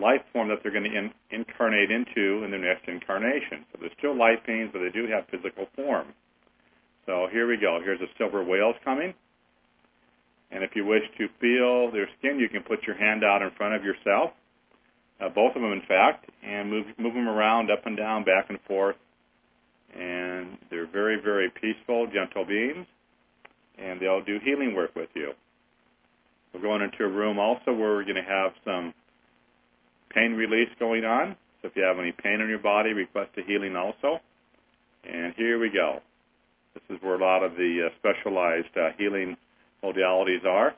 life form that they're going to incarnate into in their next incarnation. So they're still light beings, but they do have physical form. So here we go. Here's the silver whales coming. And if you wish to feel their skin, you can put your hand out in front of yourself, both of them, in fact, and move them around, up and down, back and forth. And they're very, very peaceful, gentle beings, and they'll do healing work with you. We're going into a room also where we're going to have some pain release going on. So if you have any pain in your body, request a healing also. And here we go. This is where a lot of the specialized healing modalities are.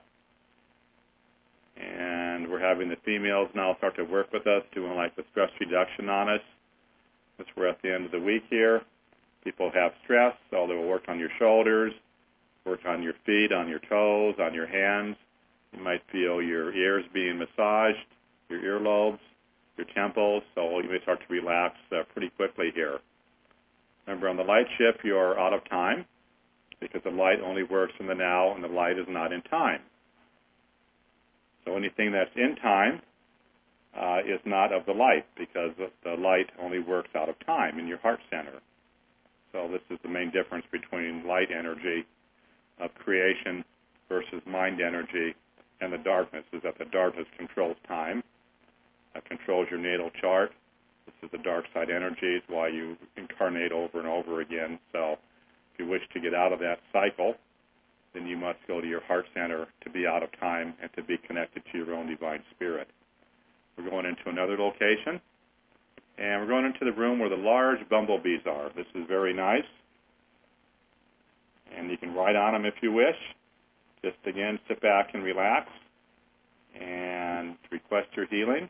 And we're having the females now start to work with us, doing like the stress reduction on us. As we're at the end of the week here. People have stress, so they will work on your shoulders, work on your feet, on your toes, on your hands. You might feel your ears being massaged, your earlobes, your temples, so you may start to relax pretty quickly here. Remember, on the light ship, you're out of time because the light only works in the now and the light is not in time. So anything that's in time is not of the light because the light only works out of time in your heart center. So this is the main difference between light energy of creation versus mind energy and the darkness, is that the darkness controls time, controls your natal chart. This is the dark side energy, is why you incarnate over and over again. So if you wish to get out of that cycle, then you must go to your heart center to be out of time and to be connected to your own divine spirit. We're going into another location. And we're going into the room where the large bumblebees are. This is very nice. And you can ride on them if you wish. Just, again, sit back and relax and request your healing.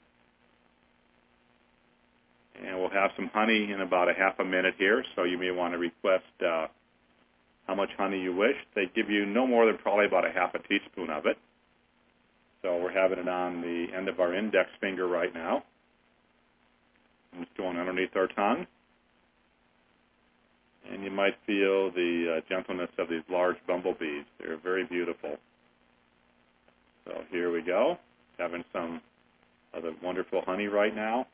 And we'll have some honey in about a half a minute here, so you may want to request how much honey you wish. They give you no more than probably about a half a teaspoon of it. So we're having it on the end of our index finger right now. It's going underneath our tongue. And you might feel the gentleness of these large bumblebees. They're very beautiful. So here we go. Having some of the wonderful honey right now.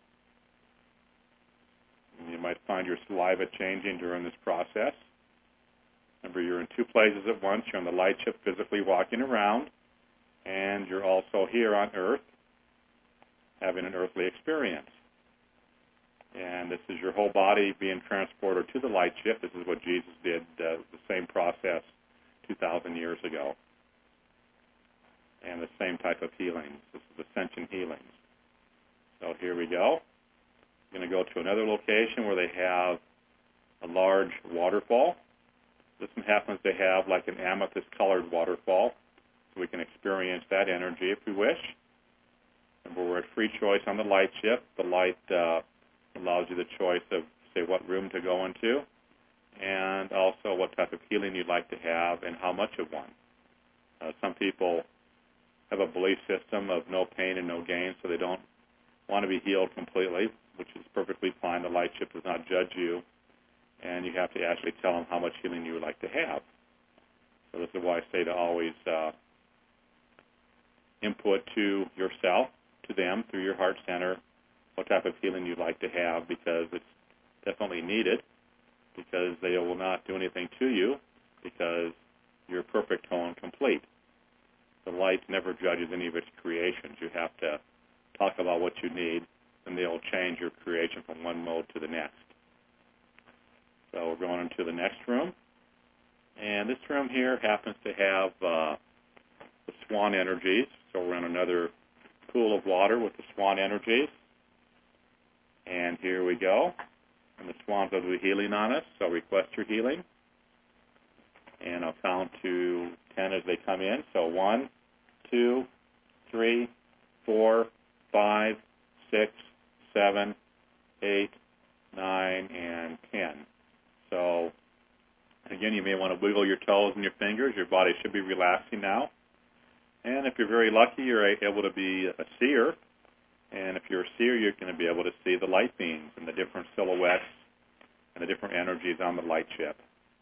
And you might find your saliva changing during this process. Remember, you're in two places at once. You're on the light ship physically walking around, and you're also here on Earth having an earthly experience. And this is your whole body being transported to the light ship. This is what Jesus did, the same process 2,000 years ago. And the same type of healings. This is ascension healings. So here we go. We're going to go to another location where they have a large waterfall. This one happens to have like an amethyst-colored waterfall. So we can experience that energy if we wish. And we're at free choice on the light ship. The light allows you the choice of, say, what room to go into, and also what type of healing you'd like to have and how much of one. Some people have a belief system of no pain and no gain, so they don't want to be healed completely, which is perfectly fine. The light ship does not judge you, and you have to actually tell them how much healing you would like to have. So this is why I say to always input to yourself, to them, through your heart center, what type of healing you'd like to have, because it's definitely needed, because they will not do anything to you, because you're perfect, whole, and complete. The light never judges any of its creations. You have to talk about what you need, and they'll change your creation from one mode to the next. So we're going into the next room. And this room here happens to have the swan energies. So we're in another pool of water with the swan energies. And here we go. And the swans will do healing on us, so request your healing. And I'll count to 10 as they come in. So 1, 2, 3, 4, 5, 6, 7, 8, 9, and 10. So, again, you may want to wiggle your toes and your fingers. Your body should be relaxing now. And if you're very lucky, you're able to be a seer. And if you're a seer, you're going to be able to see the light beams and the different silhouettes and the different energies on the light ship.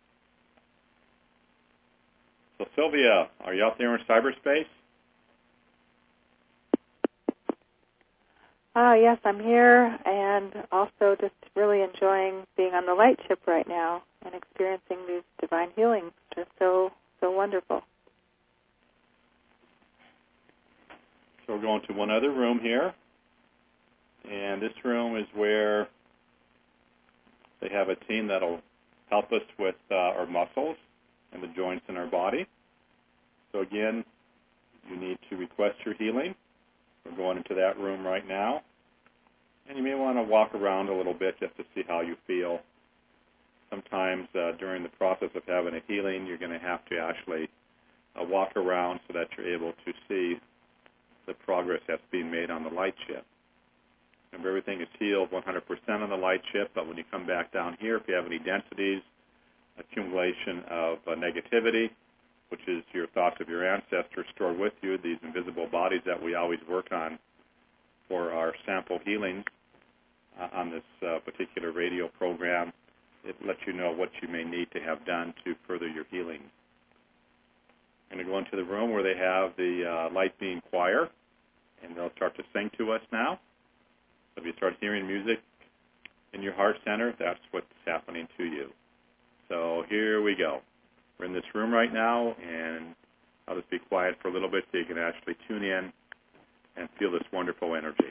So, Sylvia, are you out there in cyberspace? Yes, I'm here, and also just really enjoying being on the light ship right now and experiencing these divine healings. They're so wonderful. So we're going to one other room here, and this room is where they have a team that'll help us with our muscles and the joints in our body. So again, you need to request your healing. We're going into that room right now. And you may want to walk around a little bit just to see how you feel. Sometimes during the process of having a healing, you're going to have to actually walk around so that you're able to see the progress that's being made on the light ship. Remember, everything is healed 100% on the light ship, but when you come back down here, if you have any densities, accumulation of negativity, which is your thoughts of your ancestors stored with you, these invisible bodies that we always work on for our sample healings on this particular radio program, it lets you know what you may need to have done to further your healing. I'm going to go into the room where they have the Light Being Choir, and they'll start to sing to us now. So if you start hearing music in your heart center, that's what's happening to you. So here we go. We're in this room right now, and I'll just be quiet for a little bit so you can actually tune in and feel this wonderful energy.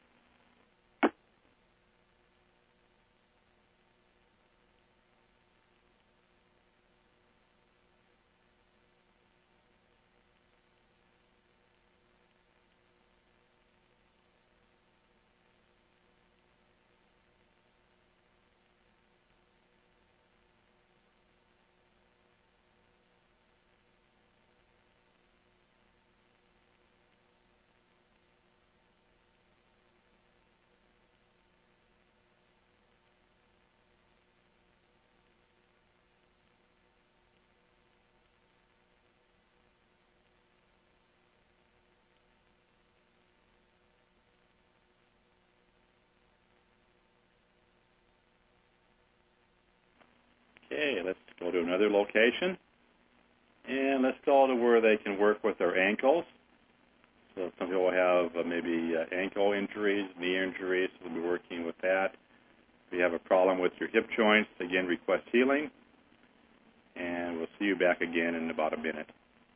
Okay, let's go to another location. And let's go to where they can work with their ankles. So some people have maybe ankle injuries, knee injuries, so we'll be working with that. If you have a problem with your hip joints, again, request healing. And we'll see you back again in about a minute.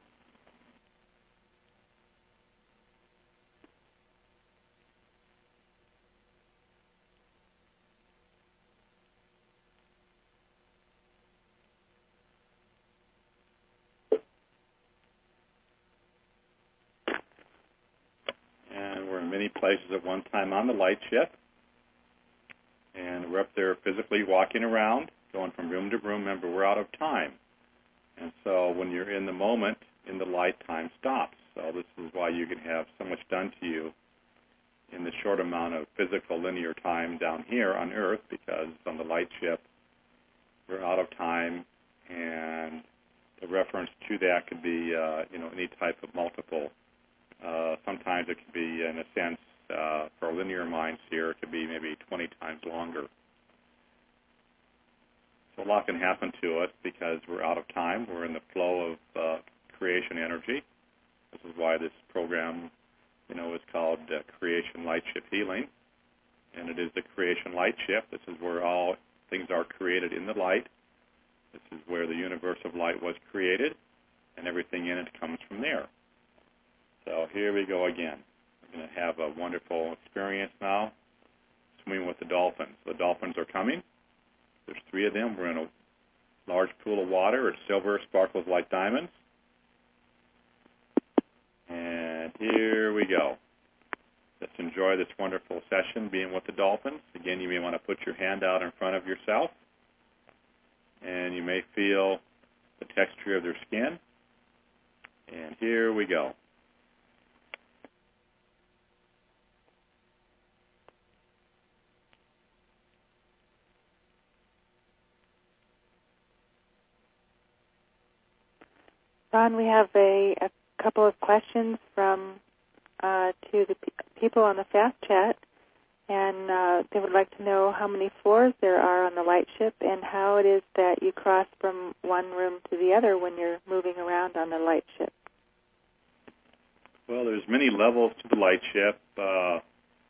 And we're in many places at one time on the light ship. And we're up there physically walking around, going from room to room. Remember, we're out of time. And so when you're in the moment, in the light, time stops. So this is why you can have so much done to you in the short amount of physical linear time down here on Earth, because on the light ship, we're out of time, and the reference to that could be, any type of multiple. Sometimes it could be, in a sense, for linear minds here, it could be maybe 20 times longer. So a lot can happen to us because we're out of time. We're in the flow of creation energy. This is why this program, is called Creation Light Ship Healing. And it is the Creation Light Ship. This is where all things are created in the light. This is where the universe of light was created, and everything in it comes from there. So here we go again. We're going to have a wonderful experience now, swimming with the dolphins. The dolphins are coming. There's 3 of them. We're in a large pool of water. It's silver, sparkles like diamonds. And here we go. Let's enjoy this wonderful session being with the dolphins. Again, you may want to put your hand out in front of yourself, and you may feel the texture of their skin. And here we go. Ron, we have a couple of questions from to the people on the fast chat, and they would like to know how many floors there are on the light ship and how it is that you cross from one room to the other when you're moving around on the light ship. Well, there's many levels to the light ship.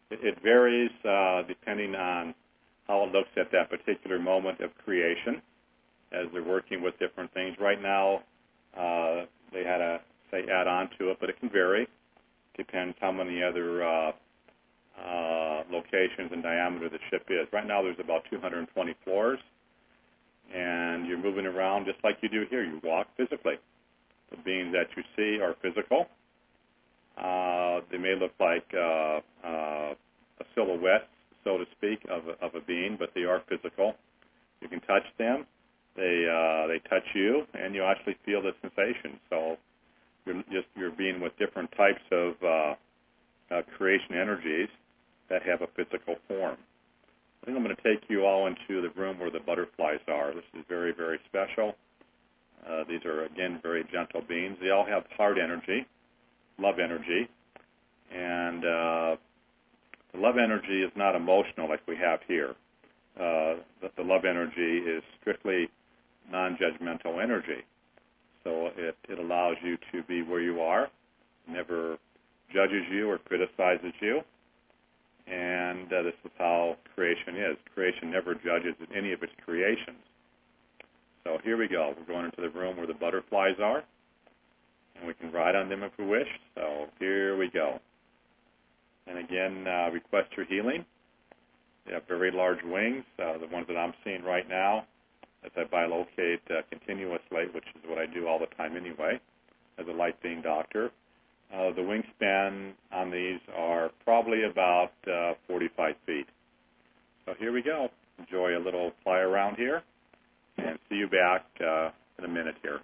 It varies depending on how it looks at that particular moment of creation as they're working with different things. Right now, they had to, say, add on to it, but it can vary. Depends how many other locations and diameter the ship is. Right now there's about 220 floors, and you're moving around just like you do here. You walk physically. The beings that you see are physical. They may look like a silhouette, so to speak, of a being, but they are physical. You can touch them. They touch you, and you actually feel the sensation. So you're being with different types of creation energies that have a physical form. I think I'm going to take you all into the room where the butterflies are. This is very, very special. These are, again, very gentle beings. They all have heart energy, love energy, and the love energy is not emotional like we have here. The love energy is strictly non-judgmental energy. So it allows you to be where you are, never judges you or criticizes you, and this is how creation is. Creation never judges any of its creations. So here we go. We're going into the room where the butterflies are, and we can ride on them if we wish. So here we go. And again, request your healing. They have very large wings, the ones that I'm seeing right now, as I bilocate continuously, which is what I do all the time anyway, as a light being doctor. The wingspan on these are probably about 45 feet. So here we go. Enjoy a little fly around here, and see you back in a minute here.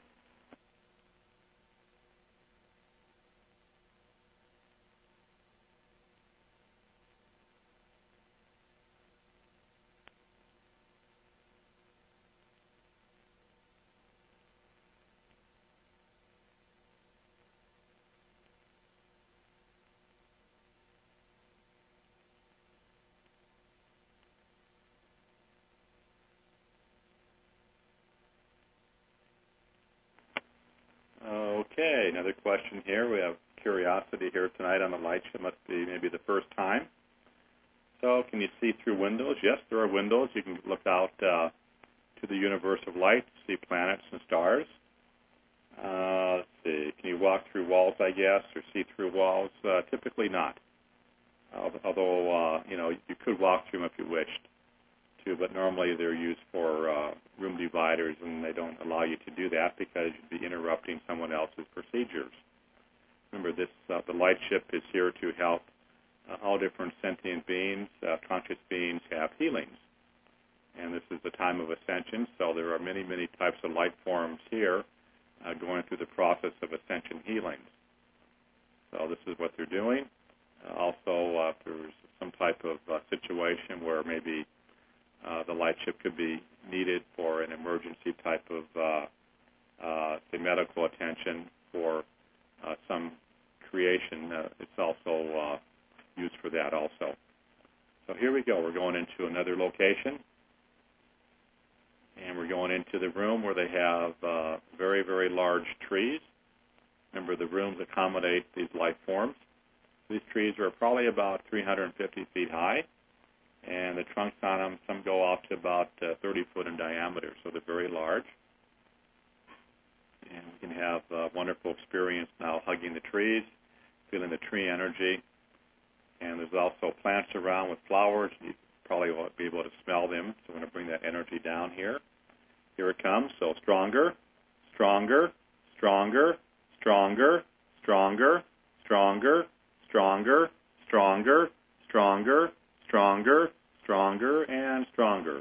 Okay, another question here. We have curiosity here tonight on the light show. Must be maybe the first time. So can you see through windows? Yes, there are windows. You can look out to the universe of light, see planets and stars. Let's see. Can you walk through walls, I guess, or see through walls? Typically not. Although, you could walk through them if you wished to, but normally they're used for room dividers, and they don't allow you to do that because you'd be interrupting someone else's procedures. Remember, the light ship is here to help all different sentient beings, conscious beings, have healings. And this is the time of ascension, so there are many, many types of light forms here going through the process of ascension healings. So this is what they're doing. Also, if there's some type of situation where maybe the light ship could be needed for an emergency type of, say, medical attention for some creation, it's also used for that also. So here we go. We're going into another location, and we're going into the room where they have very, very large trees. Remember, the rooms accommodate these life forms. These trees are probably about 350 feet high, and the trunks on them, some go off to about 30 foot in diameter, so they're very large. And we can have a wonderful experience now hugging the trees, feeling the tree energy. And there's also plants around with flowers. You probably won't be able to smell them, so we're going to bring that energy down here. Here it comes. So stronger, stronger, stronger, stronger, stronger, stronger, stronger, stronger, stronger, stronger, stronger, and stronger.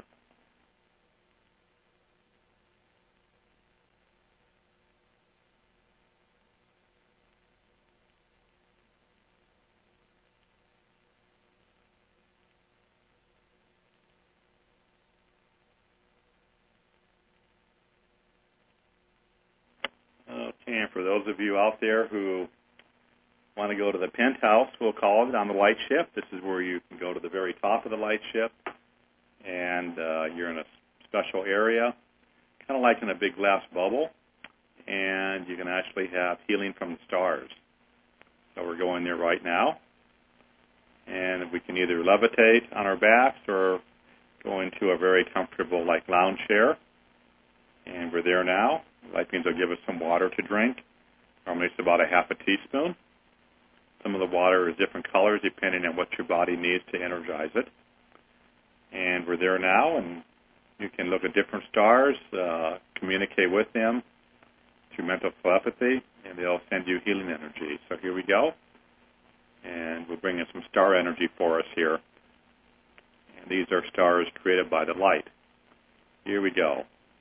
Okay, and for those of you out there who want to go to the penthouse, we'll call it, on the light ship, this is where you can go to the very top of the light ship, and you're in a special area, kind of like in a big glass bubble, and you can actually have healing from the stars. So we're going there right now. And we can either levitate on our backs or go into a very comfortable, like, lounge chair. And we're there now. Light beams will give us some water to drink. Normally it's about a half a teaspoon. Some of the water is different colors depending on what your body needs to energize it. And we're there now, and you can look at different stars, communicate with them through mental telepathy, and they'll send you healing energy. So here we go. And we'll bring in some star energy for us here. And these are stars created by the light. Here we go.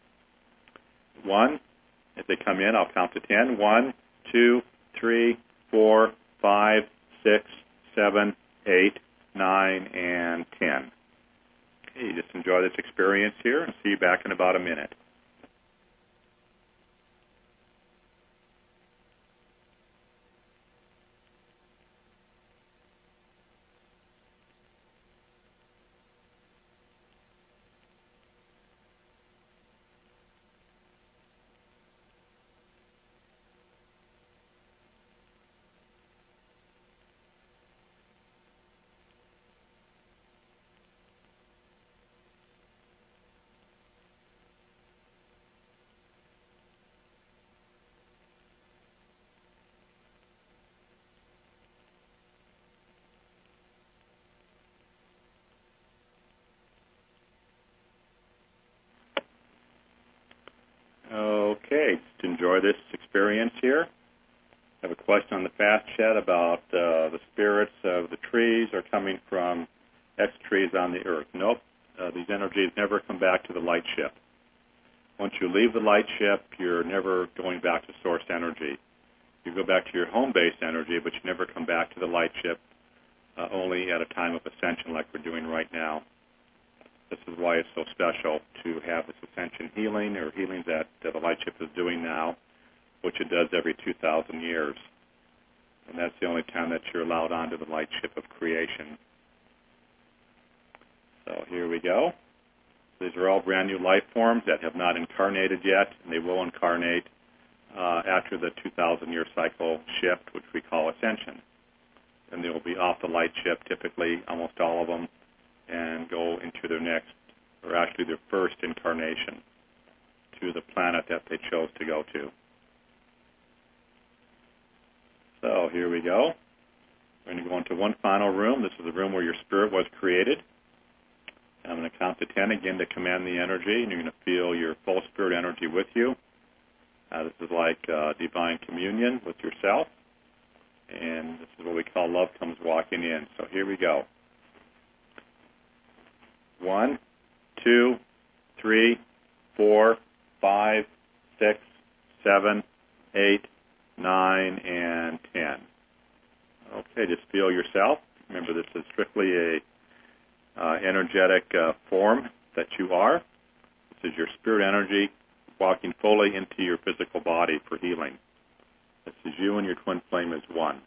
1, as they come in, I'll count to 10. 1, 2, 3, 4, 5, 6, 7, 8, 9, and 10. Okay, just enjoy this experience here, and see you back in about a minute. Okay, just enjoy this experience here. I have a question on the fast chat about the spirits of the trees are coming from X-trees on the earth. Nope, these energies never come back to the light ship. Once you leave the light ship, you're never going back to source energy. You go back to your home-based energy, but you never come back to the light ship, only at a time of ascension like we're doing right now. This is why it's so special to have this ascension healing, or healing that the light ship is doing now, which it does every 2,000 years. And that's the only time that you're allowed onto the light ship of creation. So here we go. These are all brand new life forms that have not incarnated yet, and they will incarnate after the 2,000-year cycle shift, which we call ascension. And they will be off the light ship, typically, almost all of them, and go into their next, or actually their first incarnation, to the planet that they chose to go to. So here we go. We're going to go into one final room. This is the room where your spirit was created. I'm going to count to 10 again to command the energy, and you're going to feel your full spirit energy with you. This is like divine communion with yourself, and this is what we call love comes walking in. So here we go. 1, 2, 3, 4, 5, 6, 7, 8, 9, and 10. Okay, just feel yourself. Remember, this is strictly a energetic form that you are. This is your spirit energy walking fully into your physical body for healing. This is you and your twin flame as one.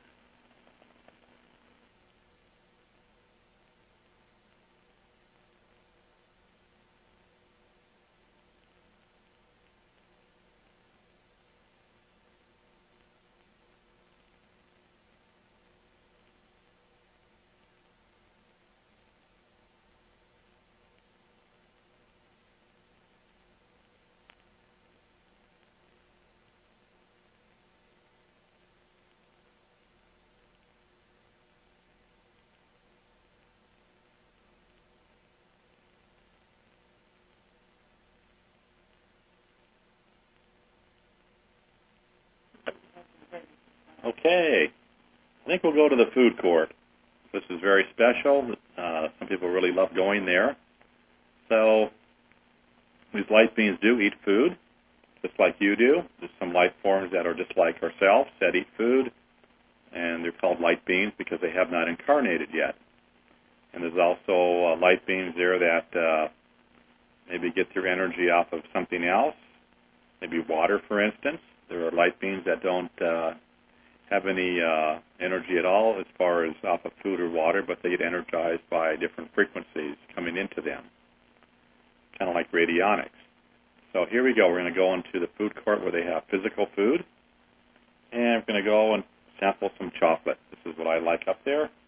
Okay, I think we'll go to the food court. This is very special. Some people really love going there. So these light beings do eat food, just like you do. There's some life forms that are just like ourselves that eat food, and they're called light beings because they have not incarnated yet. And there's also light beings there that maybe get their energy off of something else, maybe water, for instance. There are light beings that don't have any energy at all as far as off of food or water, but they get energized by different frequencies coming into them, kind of like radionics. So here we go. We're going to go into the food court where they have physical food, and we're going to go and sample some chocolate. This is what I like up there.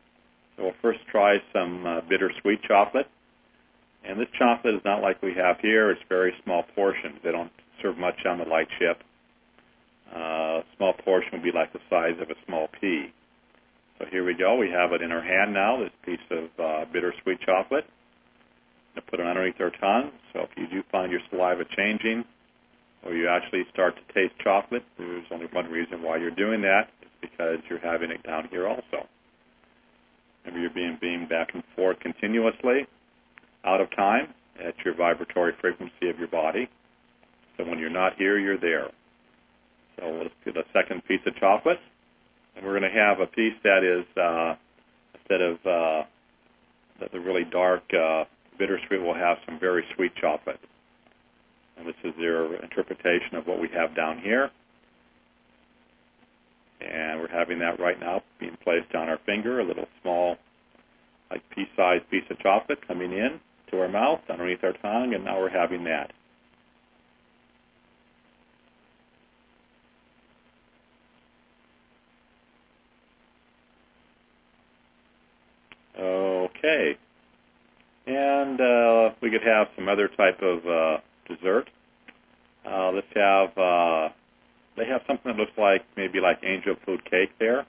So we'll first try some bittersweet chocolate. And this chocolate is not like we have here. It's very small portions. They don't serve much on the light ship. Small portion would be like the size of a small pea. So here we go. We have it in our hand now, this piece of bittersweet chocolate. I'm going to put it underneath our tongue. So if you do find your saliva changing or you actually start to taste chocolate, there's only one reason why you're doing that. It's because you're having it down here also. Remember, you're being beamed back and forth continuously out of time at your vibratory frequency of your body. So when you're not here, you're there. So let's do the second piece of chocolate. And we're going to have a piece that is, instead of the really dark bittersweet, we'll have some very sweet chocolate. And this is their interpretation of what we have down here. And we're having that right now being placed on our finger, a little small, like pea-sized piece of chocolate coming in to our mouth, underneath our tongue, and now we're having that. Okay. And we could have some other type of dessert. Let's have, they have something that looks like maybe like angel food cake there.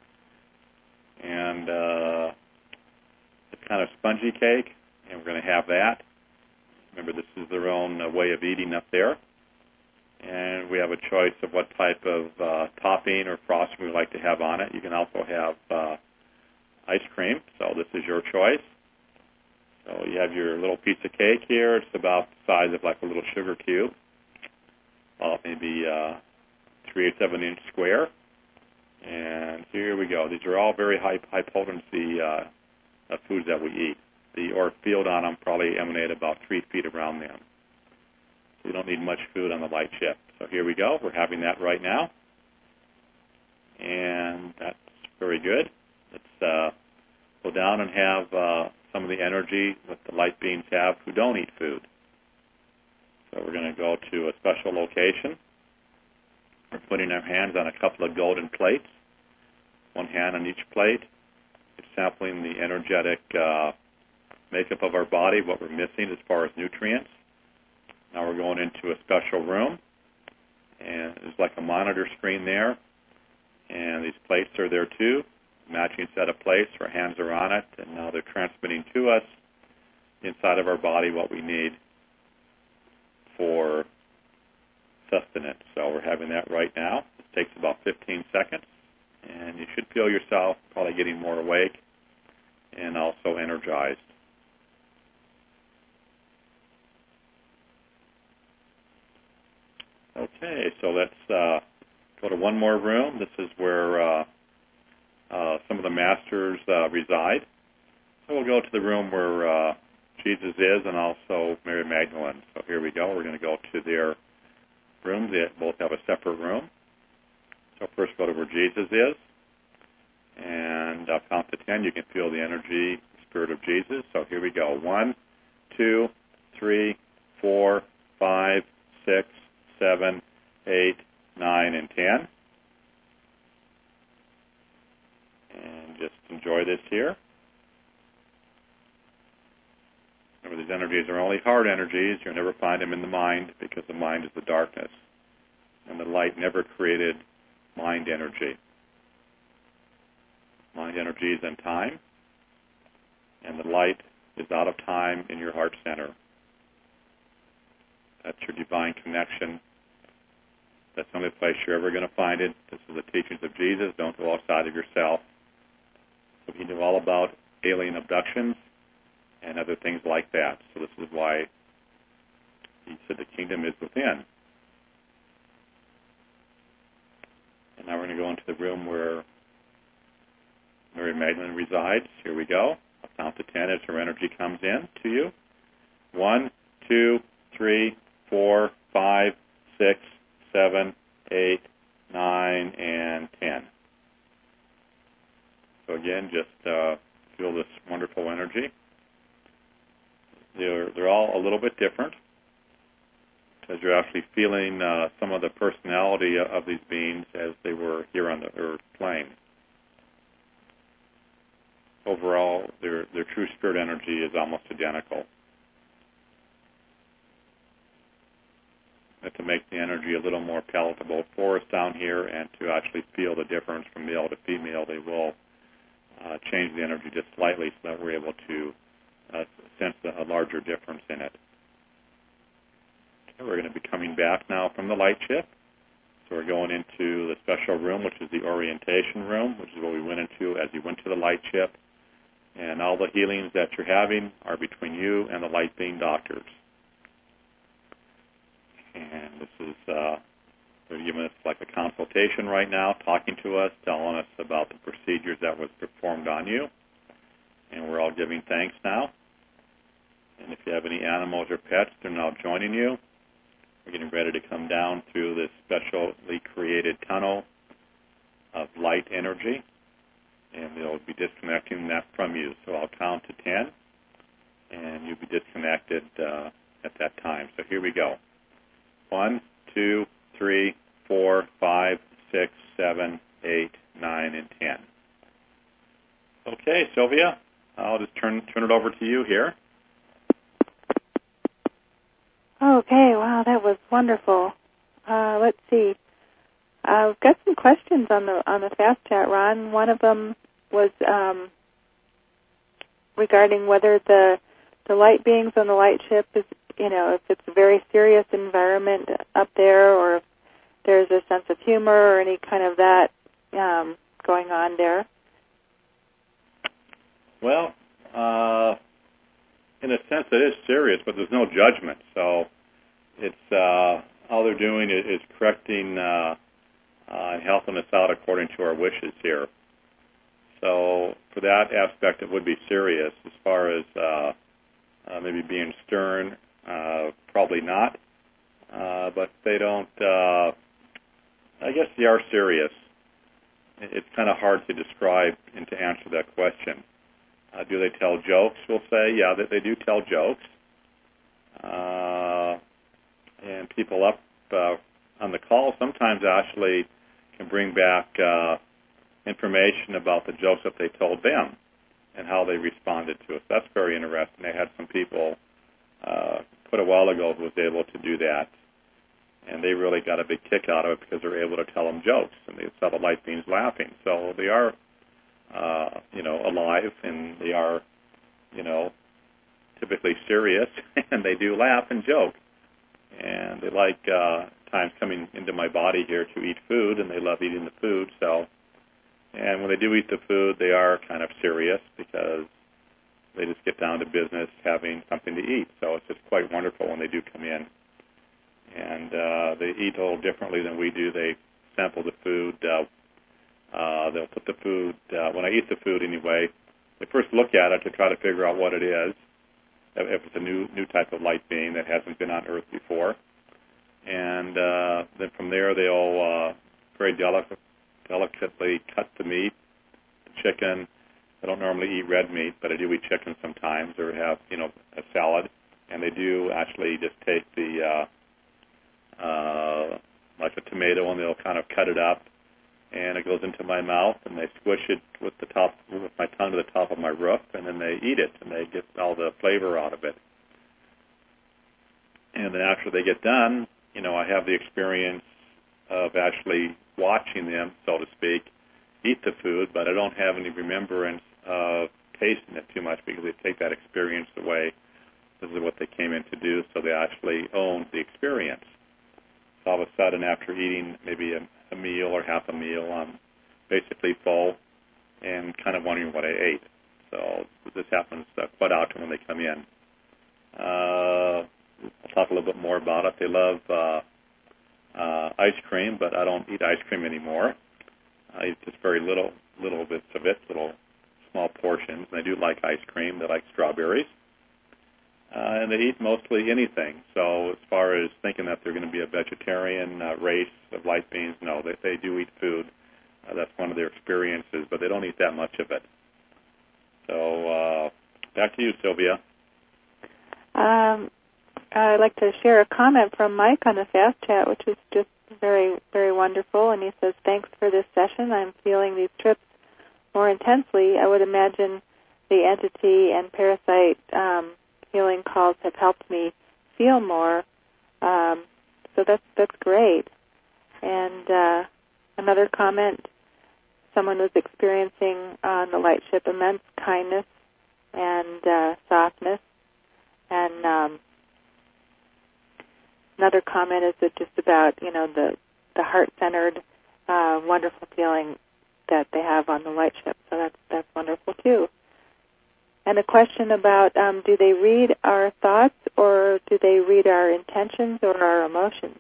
And it's kind of spongy cake, and we're going to have that. Remember, this is their own way of eating up there. And we have a choice of what type of topping or frosting we would like to have on it. You can also have ice cream, so this is your choice. So you have your little piece of cake here. It's about the size of like a little sugar cube, maybe 3/8 of an inch square. And here we go. These are all very high potency foods that we eat. The auric field on them probably emanate about 3 feet around them. So you don't need much food on the light ship. So here we go. We're having that right now. And that's very good. Let's go down and have some of the energy that the light beings have who don't eat food. So we're going to go to a special location. We're putting our hands on a couple of golden plates, one hand on each plate. It's sampling the energetic makeup of our body, what we're missing as far as nutrients. Now we're going into a special room, and there's like a monitor screen there, and these plates are there too. Matching set of plates, our hands are on it, and now they're transmitting to us inside of our body what we need for sustenance. So we're having that right now. It takes about 15 seconds, and you should feel yourself probably getting more awake and also energized. Okay, so let's go to one more room. This is where some of the masters reside. So we'll go to the room where Jesus is and also Mary Magdalene. So here we go. We're going to go to their rooms. They both have a separate room. So first go to where Jesus is. And I'll count to 10. You can feel the energy, the spirit of Jesus. So here we go. 1, 2, 3, 4, 5, 6, 7, 8, 9, and 10. And just enjoy this here. Remember, these energies are only heart energies. You'll never find them in the mind because the mind is the darkness. And the light never created mind energy. Mind energy is in time, and the light is out of time in your heart center. That's your divine connection. That's the only place you're ever going to find it. This is the teachings of Jesus. Don't go outside of yourself. So he knew all about alien abductions and other things like that. So this is why he said the kingdom is within. And now we're going to go into the room where Mary Magdalene resides. Here we go. I'll count to 10 as her energy comes in to you. 1, 2, 3, 4, 5, 6, 7, 8, 9, and 10. So again, just feel this wonderful energy. They're all a little bit different because you're actually feeling some of the personality of these beings as they were here on the earth plane. overall their true spirit energy is almost identical. To make the energy a little more palatable for us down here and to actually feel the difference from male to female, they will change the energy just slightly so that we're able to sense a larger difference in it. Okay, we're going to be coming back now from the light ship. So we're going into the special room, which is the orientation room, which is what we went into as you went to the light ship. And all the healings that you're having are between you and the light being doctors. And this is, they're giving us like a consultation right now, talking to us, telling us about the procedures that was performed on you. And we're all giving thanks now. And if you have any animals or pets, they're now joining you. We're getting ready to come down through this specially created tunnel of light energy. And they'll be disconnecting that from you. So I'll count to 10, and you'll be disconnected at that time. So here we go. 1, 2, 3, 4, 5, 6, 7, 8, 9, and 10. Okay, Sylvia, I'll just turn it over to you here. Okay, wow, that was wonderful. Let's see. I've got some questions on the fast chat, Ron. One of them was regarding whether the light beings on the light ship is, if it's a very serious environment up there, or if there's a sense of humor or any kind of that going on there. Well, in a sense it is serious, but there's no judgment. So it's all they're doing is correcting and helping us out according to our wishes here. So for that aspect, it would be serious. As far as maybe being stern, probably not. But they don't, I guess they are serious. It's kind of hard to describe and to answer that question. Do they tell jokes? We'll say, yeah, they do tell jokes. And people up on the call sometimes actually can bring back information about the jokes that they told them and how they responded to it. That's very interesting. They had some people quite a while ago who was able to do that, and they really got a big kick out of it because they were able to tell them jokes, and they saw the light beings laughing. So they are, alive, and they are, typically serious, and they do laugh and joke. And they like times coming into my body here to eat food, and they love eating the food. So, and when they do eat the food, they are kind of serious because they just get down to business having something to eat. So it's just quite wonderful when they do come in. And they eat a little differently than we do. They sample the food. They'll put the food, when I eat the food anyway, they first look at it to try to figure out what it is, if it's a new type of light being that hasn't been on Earth before. And then from there they'll very delicately cut the meat, the chicken. I don't normally eat red meat, but I do eat chicken sometimes, or have, a salad. And they do actually just take the, like a tomato, and they'll kind of cut it up, and it goes into my mouth, and they squish it with my tongue to the top of my roof, and then they eat it, and they get all the flavor out of it. And then after they get done, I have the experience of actually watching them, so to speak, eat the food, but I don't have any remembrance of tasting it too much because they take that experience away. This is what they came in to do, so they actually own the experience. So all of a sudden, after eating maybe a meal or half a meal, I'm basically full and kind of wondering what I ate. So this happens quite often when they come in. I'll talk a little bit more about it. They love ice cream, but I don't eat ice cream anymore. I eat just very little bits of it, little small portions. And they do like ice cream. They like strawberries. And they eat mostly anything. So as far as thinking that they're going to be a vegetarian race of light beings, no, they do eat food. That's one of their experiences, but they don't eat that much of it. So back to you, Sylvia. I'd like to share a comment from Mike on the Fast Chat, which is just very, very wonderful. And he says, thanks for this session. I'm feeling these trips more intensely. I would imagine the entity and parasite healing calls have helped me feel more. So that's great. And another comment, someone was experiencing on the light ship immense kindness and softness. And another comment is that just about, the heart-centered, wonderful feeling that they have on the light ship. So that's wonderful too. And a question about, do they read our thoughts, or do they read our intentions or our emotions?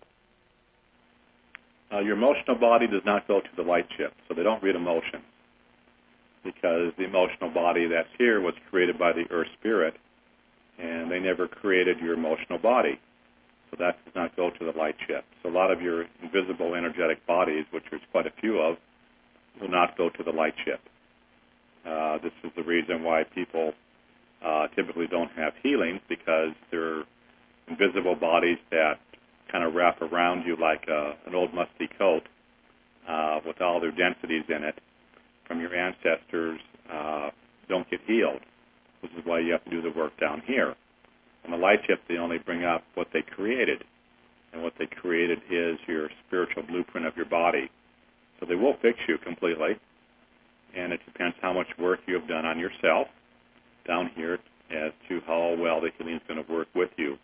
Your emotional body does not go to the light ship, so they don't read emotions, because the emotional body that's here was created by the Earth Spirit, and they never created your emotional body. So that does not go to the light ship. So a lot of your invisible energetic bodies, which there's quite a few of, will not go to the light ship. This is the reason why people typically don't have healings, because they're invisible bodies that kind of wrap around you like an old musty coat with all their densities in it from your ancestors, don't get healed. This is why you have to do the work down here. On the light ship, they only bring up what they created, and what they created is your spiritual blueprint of your body. So they will fix you completely, and it depends how much work you have done on yourself down here as to how well the healing is going to work with you.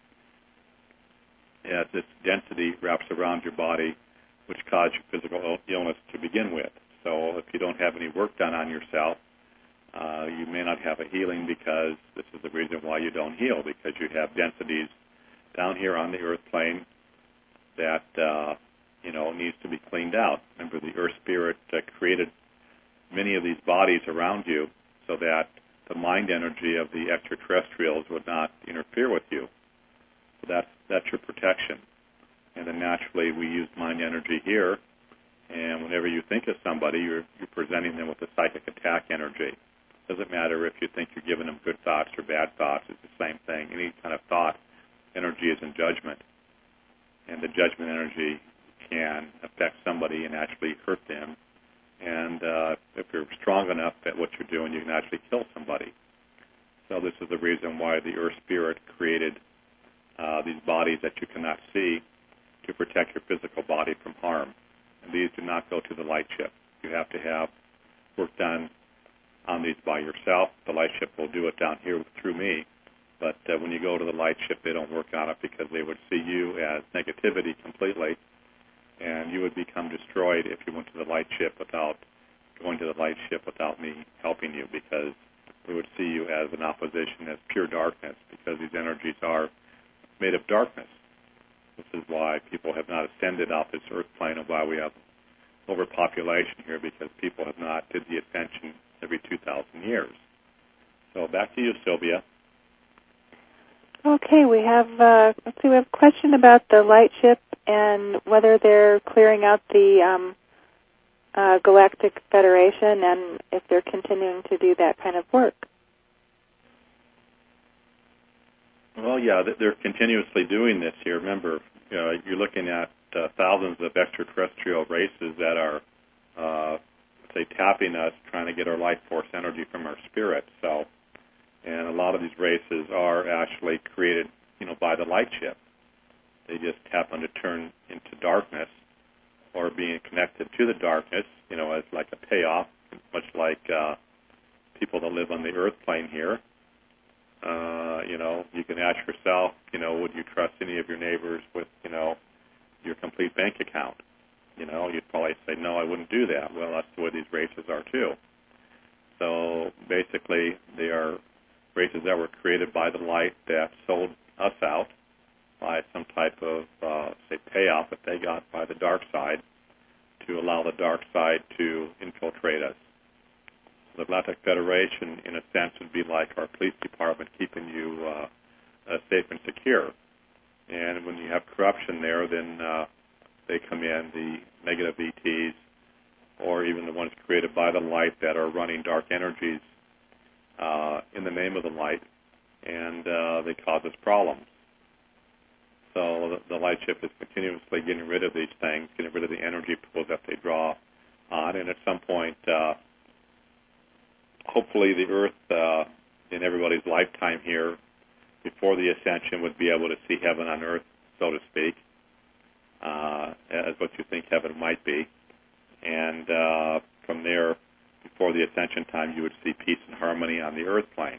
As this density wraps around your body, which causes your physical illness to begin with. So if you don't have any work done on yourself, you may not have a healing, because this is the reason why you don't heal, because you have densities down here on the earth plane that needs to be cleaned out. Remember, the Earth Spirit created many of these bodies around you so that the mind energy of the extraterrestrials would not interfere with you. So that's your protection. And then naturally we use mind energy here, and whenever you think of somebody, you're presenting them with a psychic attack energy. Doesn't matter if you think you're giving them good thoughts or bad thoughts, it's the same thing. Any kind of thought energy is in judgment, and the judgment energy can affect somebody and actually hurt them. And if you're strong enough at what you're doing, you can actually kill somebody. So this is the reason why the Earth Spirit created these bodies that you cannot see to protect your physical body from harm. And these do not go to the light ship. You have to have work done on these by yourself. The light ship will do it down here through me. But when you go to the light ship, they don't work on it, because they would see you as negativity completely, and you would become destroyed if you went to the light ship without going to the light ship without me helping you, because we would see you as an opposition, as pure darkness, because these energies are made of darkness. This is why people have not ascended off this earth plane, and why we have overpopulation here, because people have not did the ascension every 2,000 years. So back to you, Sylvia. Okay, we have a question about the light ship and whether they're clearing out the Galactic Federation, and if they're continuing to do that kind of work. Well, yeah, they're continuously doing this here. Remember, you're looking at thousands of extraterrestrial races that are, say, tapping us, trying to get our life force energy from our spirit. So, and a lot of these races are actually created, by the light ship. They just happen to turn into darkness, or being connected to the darkness, as like a payoff, much like people that live on the earth plane here. You can ask yourself, would you trust any of your neighbors with, your complete bank account? You'd probably say, no, I wouldn't do that. Well, that's the way these races are too. So basically, they are races that were created by the light that sold us out by some type of, say, payoff that they got by the dark side to allow the dark side to infiltrate us. The Galactic Federation, in a sense, would be like our police department, keeping you safe and secure. And when you have corruption there, then they come in, the negative ETs, or even the ones created by the light that are running dark energies in the name of the light, and they cause us problems. So the light ship is continuously getting rid of these things, getting rid of the energy pools that they draw on, and at some point hopefully the Earth in everybody's lifetime here before the ascension would be able to see heaven on earth, so to speak, as what you think heaven might be. And from there, before the ascension time, you would see peace and harmony on the earth plane.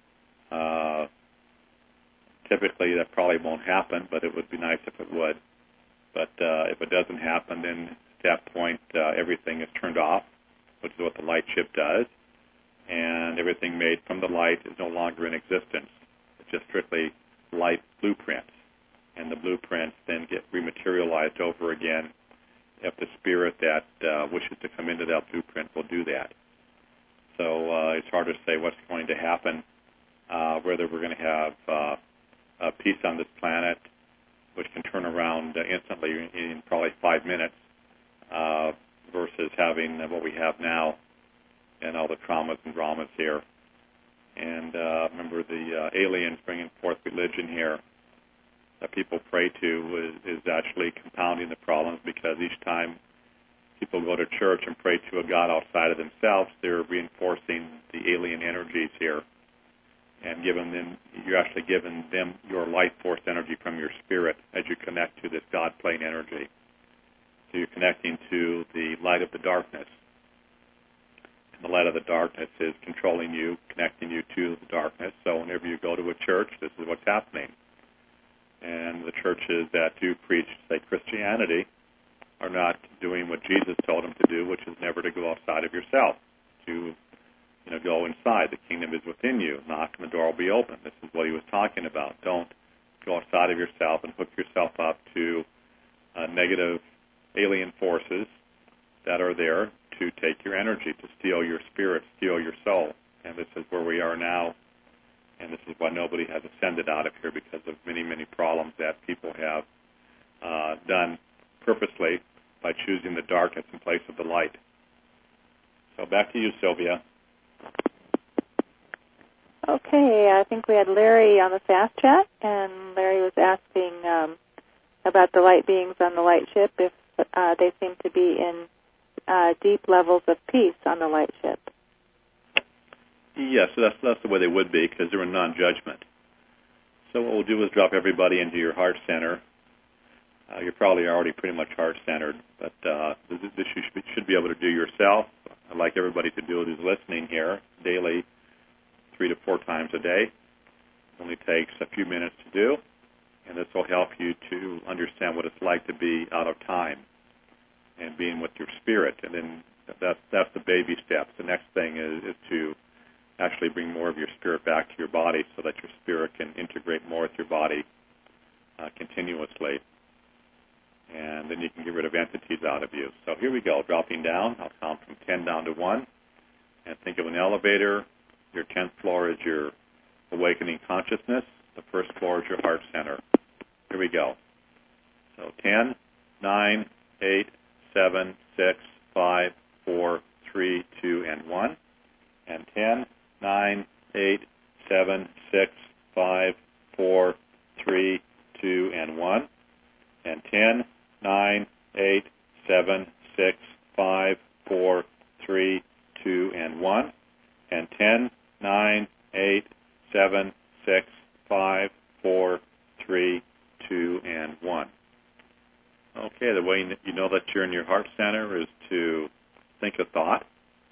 Typically, that probably won't happen, but it would be nice if it would. But if it doesn't happen, then at that point, everything is turned off, which is what the light ship does, and everything made from the light is no longer in existence. It's just strictly light blueprints, and the blueprints then get rematerialized over again if the spirit that wishes to come into that blueprint will do that. So it's hard to say what's going to happen, whether we're going to have peace on this planet, which can turn around instantly in probably 5 minutes, versus having what we have now and all the traumas and dramas here. And remember, the aliens bringing forth religion here that people pray to is actually compounding the problems, because each time people go to church and pray to a God outside of themselves, they're reinforcing the alien energies here, and you're actually giving them your life force energy from your spirit as you connect to this God plane energy. So you're connecting to the light of the darkness. And the light of the darkness is controlling you, connecting you to the darkness. So whenever you go to a church, this is what's happening. And the churches that do preach, say, Christianity, are not doing what Jesus told them to do, which is never to go outside of yourself, to go inside. The kingdom is within you. Knock and the door will be open. This is what he was talking about. Don't go outside of yourself and hook yourself up to negative alien forces that are there to take your energy, to steal your spirit, steal your soul. And this is where we are now. And this is why nobody has ascended out of here, because of many, many problems that people have done purposely by choosing the darkness in place of the light. So back to you, Sylvia. Okay, I think we had Larry on the fast chat, and Larry was asking about the light beings on the light ship, if they seem to be in deep levels of peace on the light ship. Yes, that's the way they would be, because they're in non-judgment. So what we'll do is drop everybody into your heart center. You're probably already pretty much heart-centered, but this you should be able to do yourself. I'd like everybody to do it who's listening here daily, 3 to 4 times a day. It only takes a few minutes to do, and this will help you to understand what it's like to be out of time and being with your spirit. And then that's the baby steps. The next thing is to actually bring more of your spirit back to your body, so that your spirit can integrate more with your body continuously. And then you can get rid of entities out of you. So here we go, dropping down. I'll count from 10 down to 1. And think of an elevator. Your 10th floor is your awakening consciousness. The first floor is your heart center. Here we go. So 10, 9, 8, 7, 6, 5, 4, 3, 2, and 1. And 10, 9, 8, 7, 6, 5, 4, 3, 2, and 1. And 10, 9, 8, 7, 6, 5, 4, 3, 2, and 1. And 10, 9, 8, 7, 6, 5, 4, 3, 2, and 1. Okay, the way you know that you're in your heart center is to think a thought.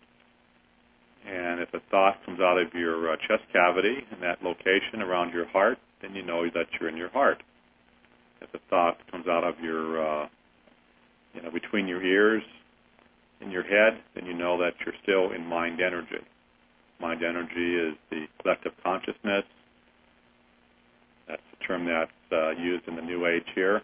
And if a thought comes out of your chest cavity in that location around your heart, then you know that you're in your heart. If a thought comes out of your, between your ears, in your head, then you know that you're still in mind energy. Mind energy is the collective consciousness. That's the term that's used in the New Age here.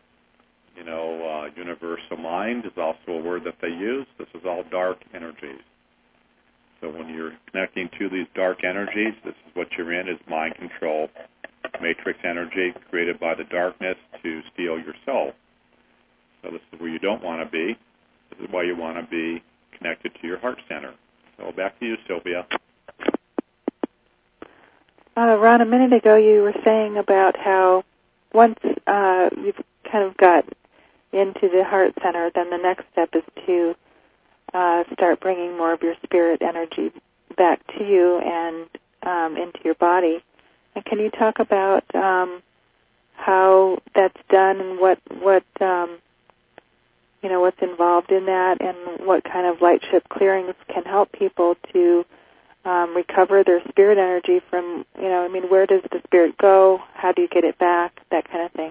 Universal mind is also a word that they use. This is all dark energies. So when you're connecting to these dark energies, this is what you're in, is mind control, matrix energy created by the darkness to steal your soul. So this is where you don't want to be. This is why you want to be connected to your heart center. So back to you, Sylvia. Ron, a minute ago you were saying about how once you've kind of got into the heart center, then the next step is to start bringing more of your spirit energy back to you and into your body. And can you talk about how that's done and what what's involved in that, and what kind of light ship clearings can help people to recover their spirit energy from, where does the spirit go? How do you get it back? That kind of thing.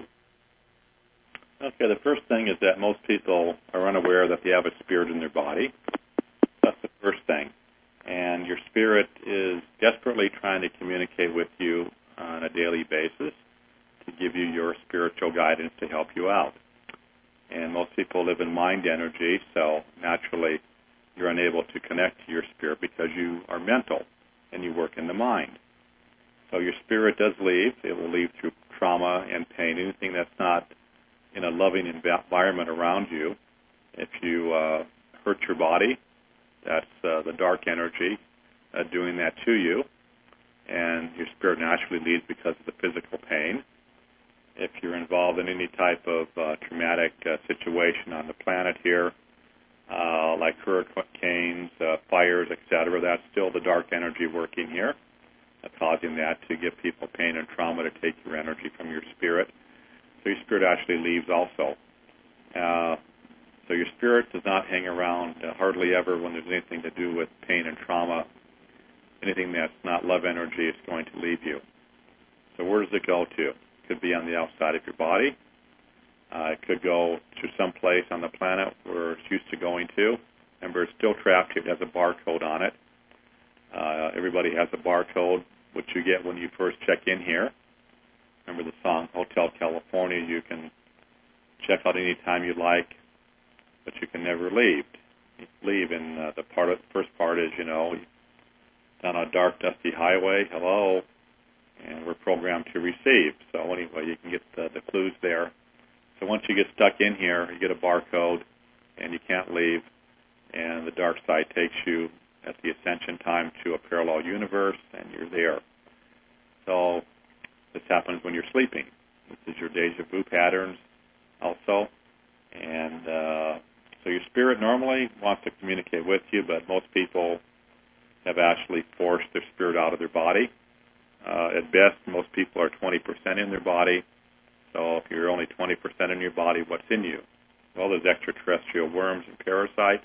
Okay, the first thing is that most people are unaware that they have a spirit in their body. That's the first thing. And your spirit is desperately trying to communicate with you on a daily basis to give you your spiritual guidance to help you out. And most people live in mind energy, so naturally you're unable to connect to your spirit because you are mental and you work in the mind. So your spirit does leave. It will leave through trauma and pain, anything that's not in a loving environment around you. If you hurt your body, that's the dark energy doing that to you, and your spirit naturally leaves because of the physical pain. If you're involved in any type of traumatic situation on the planet here, like hurricanes, fires, etc., that's still the dark energy working here, causing that to give people pain and trauma to take your energy from your spirit. So your spirit actually leaves also. So your spirit does not hang around hardly ever when there's anything to do with pain and trauma. Anything that's not love energy is going to leave you. So where does it go to? It could be on the outside of your body. It could go to some place on the planet where it's used to going to. Remember, it's still trapped. It has a barcode on it. Everybody has a barcode, which you get when you first check in here. Remember the song Hotel California? You can check out any time you like, but you can never leave. And the first part is, down a dark, dusty highway, hello, and we're programmed to receive. So anyway, you can get the clues there. So once you get stuck in here, you get a barcode, and you can't leave, and the dark side takes you at the ascension time to a parallel universe, and you're there. So this happens when you're sleeping. This is your deja vu patterns also. And so your spirit normally wants to communicate with you, but most people have actually forced their spirit out of their body. At best, most people are 20% in their body. So if you're only 20% in your body, what's in you? Well, there's extraterrestrial worms and parasites.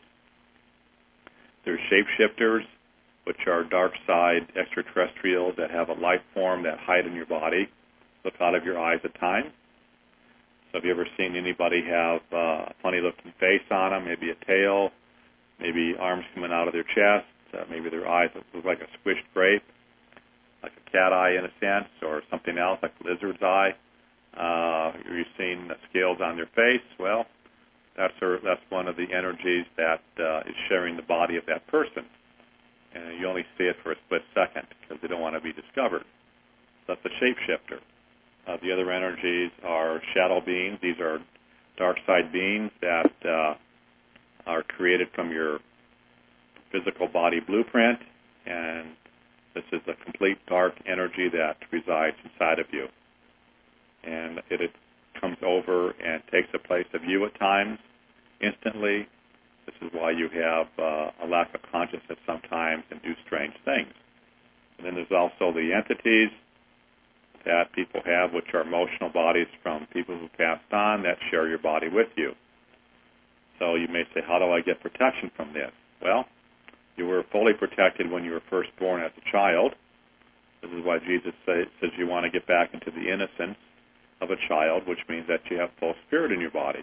There's shapeshifters, which are dark side extraterrestrials that have a life form that hide in your body, look out of your eyes at times. So have you ever seen anybody have a funny-looking face on them, maybe a tail, maybe arms coming out of their chest, maybe their eyes look like a squished grape, like a cat eye in a sense, or something else like a lizard's eye? Have you seen the scales on their face? Well, that's one of the energies that is sharing the body of that person. And you only see it for a split second because they don't want to be discovered. So that's a shapeshifter. The other energies are shadow beings. These are dark side beings that are created from your physical body blueprint, and this is a complete dark energy that resides inside of you. And it comes over and takes the place of you at times, instantly. This is why you have a lack of consciousness sometimes and do strange things. And then there's also the entities that people have, which are emotional bodies from people who passed on that share your body with you. So you may say, how do I get protection from this? Well, you were fully protected when you were first born as a child. This is why Jesus says you want to get back into the innocence of a child, which means that you have full spirit in your body.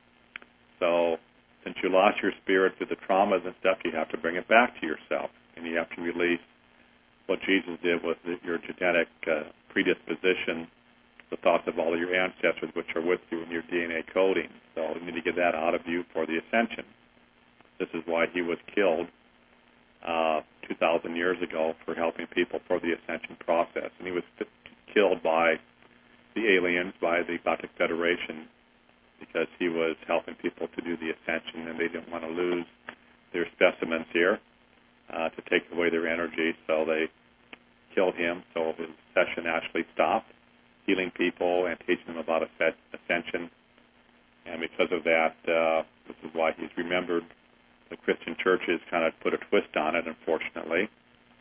So since you lost your spirit through the traumas and stuff, you have to bring it back to yourself, and you have to release what Jesus did with your genetic predisposition, the thoughts of all of your ancestors, which are with you in your DNA coding. So you need to get that out of you for the ascension. This is why he was killed 2,000 years ago, for helping people for the ascension process. And he was killed by the aliens, by the Galactic Federation, because he was helping people to do the ascension, and they didn't want to lose their specimens here to take away their energy, so they killed him. So his session actually stopped, healing people and teaching them about ascension. And because of that, this is why he's remembered. The Christian churches kind of put a twist on it, unfortunately.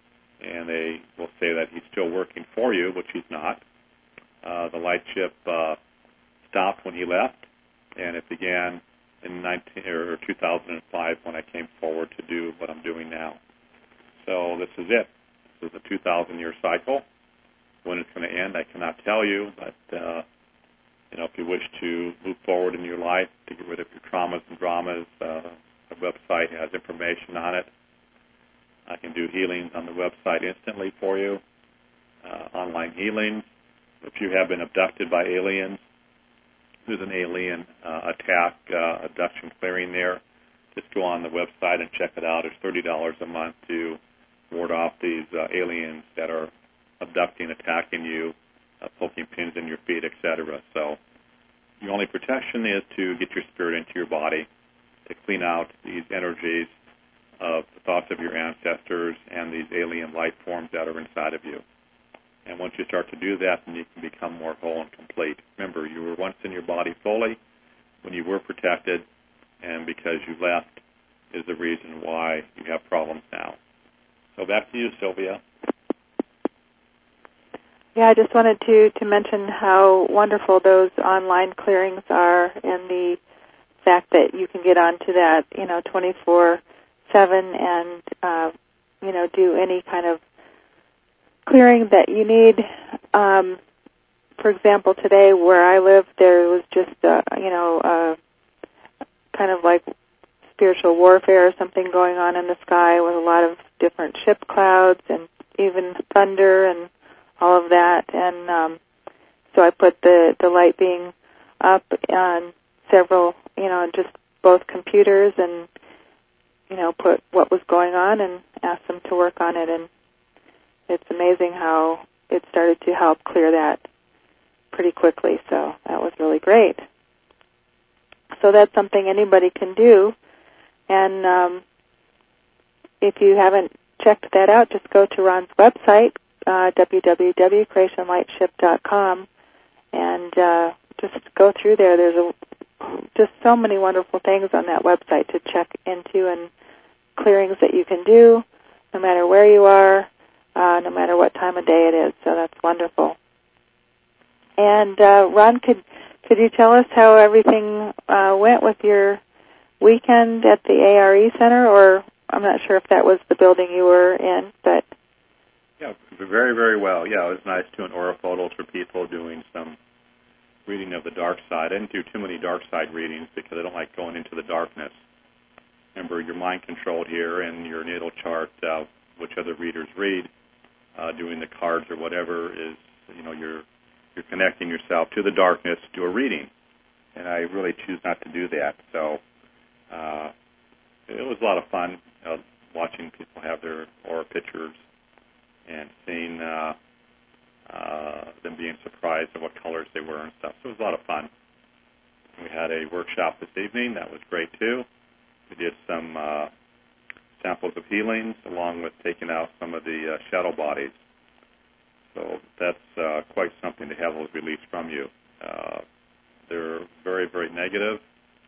and they will say that he's still working for you, which he's not. The light ship stopped when he left, and it began in 2005 when I came forward to do what I'm doing now. So this is it. This is a 2,000-year cycle. When it's going to end, I cannot tell you, but if you wish to move forward in your life to get rid of your traumas and dramas, the website has information on it. I can do healings on the website instantly for you, online healings. If you have been abducted by aliens, there's an alien attack, abduction clearing there. Just go on the website and check it out. It's $30 a month to ward off these aliens that are abducting, attacking you, poking pins in your feet, etc. So your only protection is to get your spirit into your body, to clean out these energies of the thoughts of your ancestors and these alien life forms that are inside of you. And once you start to do that, then you can become more whole and complete. Remember, you were once in your body fully when you were protected, and because you left is the reason why you have problems now. So back to you, Sylvia. Yeah, I just wanted to mention how wonderful those online clearings are, and the fact that you can get onto that, 24/7 and, do any kind of clearing that you need. For example, today where I live, there was just, kind of like spiritual warfare or something going on in the sky with a lot of different ship clouds and even thunder and all of that. And so I put the light being up on several, just both computers and, put what was going on and asked them to work on it. And it's amazing how it started to help clear that pretty quickly. So that was really great. So that's something anybody can do. And if you haven't checked that out, just go to Ron's website, www.creationlightship.com, and just go through there. There's just so many wonderful things on that website to check into, and clearings that you can do no matter where you are, no matter what time of day it is. So that's wonderful. And Ron, could you tell us how everything went with your weekend at the ARE Center? Or I'm not sure if that was the building you were in, but... Yeah, very, very well. Yeah, it was nice doing aura photos for people, doing some reading of the dark side. I didn't do too many dark side readings because I don't like going into the darkness. Remember, you're mind controlled here, and your natal chart, which other readers read, doing the cards or whatever, is, you're connecting yourself to the darkness to do a reading. And I really choose not to do that. So it was a lot of fun watching people have their aura pictures and seeing them being surprised at what colors they were and stuff. So it was a lot of fun. We had a workshop this evening. That was great, too. We did some samples of healings along with taking out some of the shadow bodies. So that's quite something to have those released from you. They're very, very negative.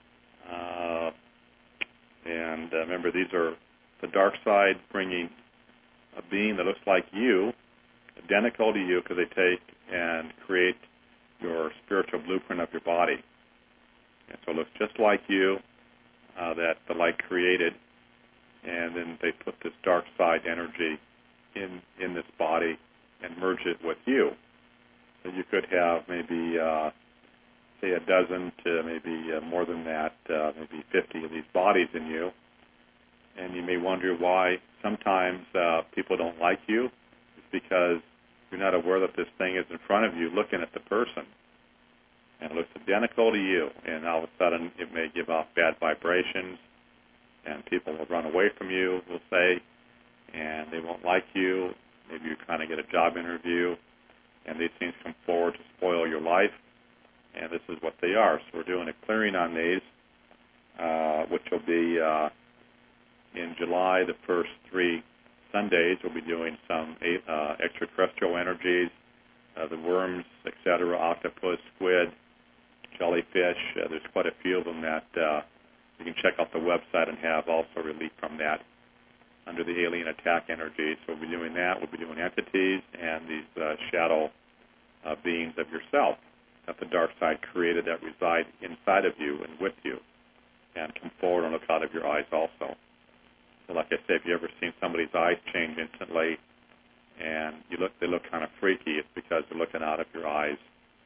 And remember, these are the dark side bringing a being that looks like you, identical to you, because they take and create your spiritual blueprint of your body. And so it looks just like you, that the light created, and then they put this dark side energy in this body and merge it with you. So you could have maybe, say, a dozen to maybe more than that, maybe 50 of these bodies in you. And you may wonder why sometimes people don't like you. It's because you're not aware that this thing is in front of you looking at the person. And it looks identical to you. And all of a sudden it may give off bad vibrations, and people will run away from you, we'll say, and they won't like you. Maybe you're trying to get a job interview, and these things come forward to spoil your life. And this is what they are. So we're doing a clearing on these, which will be in July, the first 3 Sundays. We'll be doing some extraterrestrial energies, the worms, etc., octopus, squid, jellyfish. There's quite a few of them that you can check out the website and have also relief from that. under the alien attack energy. So we'll be doing that. We'll be doing entities and these shadow beings of yourself that the dark side created that reside inside of you and with you, and come forward and look out of your eyes also. So like I say, if you ever seen somebody's eyes change instantly and they look kind of freaky, it's because they're looking out of your eyes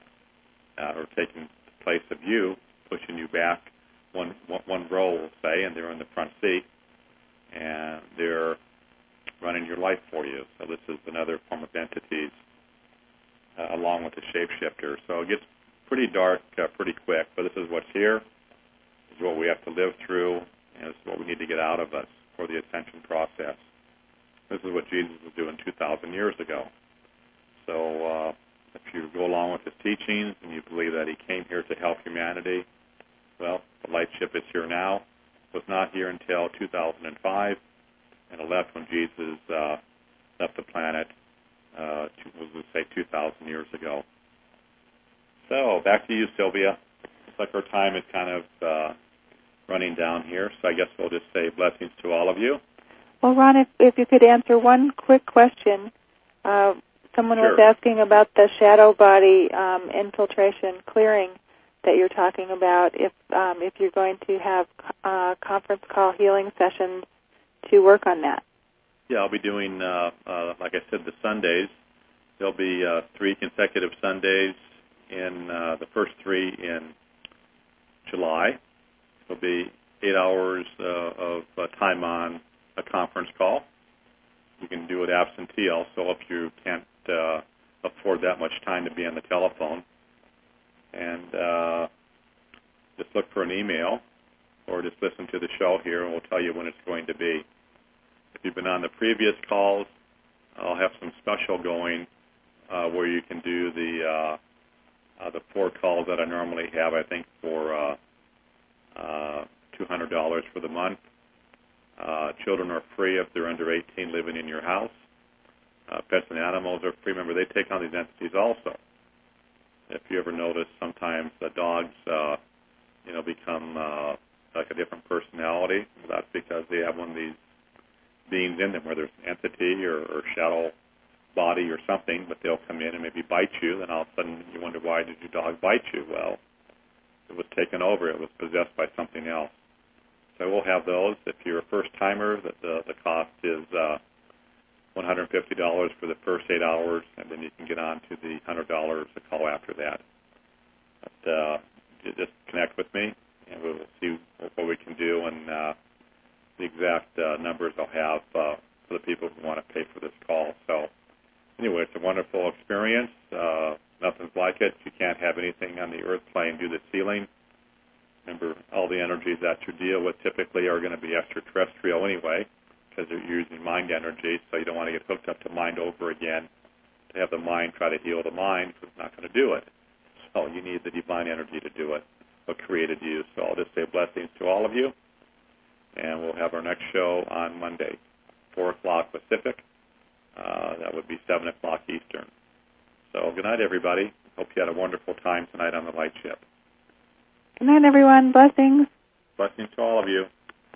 or taking the place of you, pushing you back one row, we'll say, and they're in the front seat, and they're running your life for you. So this is another form of entities along with the shapeshifter. So it gets pretty dark pretty quick, but this is what's here. This is what we have to live through, and this is what we need to get out of us for the ascension process. This is what Jesus was doing 2,000 years ago. So if you go along with his teachings and you believe that he came here to help humanity, well, the light ship is here now. It was not here until 2005, and it left when Jesus left the planet, we'll say 2,000 years ago. So back to you, Sylvia. Looks like our time is kind of running down here, so I guess we'll just say blessings to all of you. Well, Ron, if you could answer one quick question. Someone Sure. was asking about the shadow body infiltration clearing that you're talking about, if you're going to have conference call healing sessions to work on that. Yeah, I'll be doing, like I said, the Sundays. There'll be 3 consecutive Sundays in the first 3 in July. There'll be 8 hours of time on a conference call. You can do it absentee also if you can't afford that much time to be on the telephone. And just look for an email or just listen to the show here and we'll tell you when it's going to be. If you've been on the previous calls, I'll have some special going where you can do the 4 calls that I normally have, I think, for $200 for the month. Children are free if they're under 18 living in your house. Pets and animals are free. Remember, they take on these entities also. If you ever notice, sometimes the dogs, become like a different personality. That's because they have one of these beings in them, whether it's an entity or shadow body or something, but they'll come in and maybe bite you. Then all of a sudden you wonder, why did your dog bite you? Well, it was taken over. It was possessed by something else. So we'll have those. If you're a first-timer, the cost is $150 for the first 8 hours, and then you can get on to the $100 a call after that. But you just connect with me, and we'll see what we can do, and the exact numbers I'll have for the people who want to pay for this call. So anyway, it's a wonderful experience. Nothing's like it. You can't have anything on the earth plane do the sealing. Remember, all the energies that you deal with typically are going to be extraterrestrial anyway, because they're using mind energy, so you don't want to get hooked up to mind over again to have the mind try to heal the mind, because it's not going to do it. So you need the divine energy to do it, what created you. So I'll just say blessings to all of you, and we'll have our next show on Monday, 4 o'clock Pacific. That would be 7 o'clock Eastern. So good night, everybody. Hope you had a wonderful time tonight on the Light Ship. Good night, everyone. Blessings. Blessings to all of you.